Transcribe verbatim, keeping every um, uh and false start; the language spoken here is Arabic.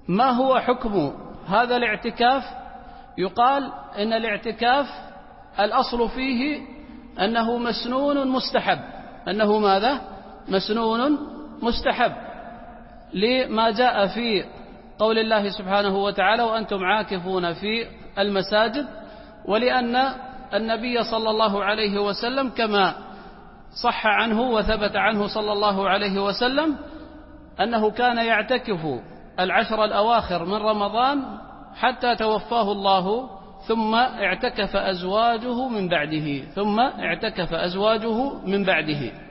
ما هو حكم هذا الاعتكاف؟ يقال إن الاعتكاف الأصل فيه أنه مسنون مستحب، أنه ماذا؟ مسنون مستحب، لما جاء في قول الله سبحانه وتعالى وأنتم عاكفون في المساجد، ولأن النبي صلى الله عليه وسلم كما صح عنه وثبت عنه صلى الله عليه وسلم أنه كان يعتكف العشر الأواخر من رمضان حتى توفاه الله، ثم اعتكف أزواجه من بعده ثم اعتكف أزواجه من بعده